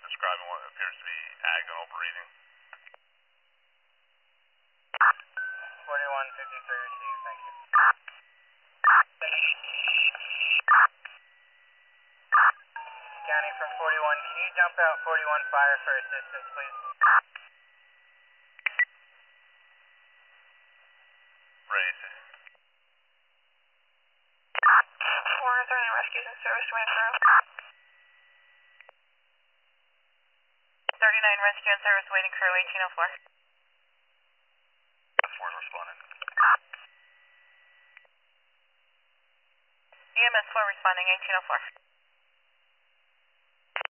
describing what appears to be agonal breathing. 4153 received, thank you. County from 41, can you jump out 41 fire for assistance, please? Raised. 430 rescues in service to Crew. 39 rescue in service waiting crew 1804. 4's responding. EMS 4 responding 1804.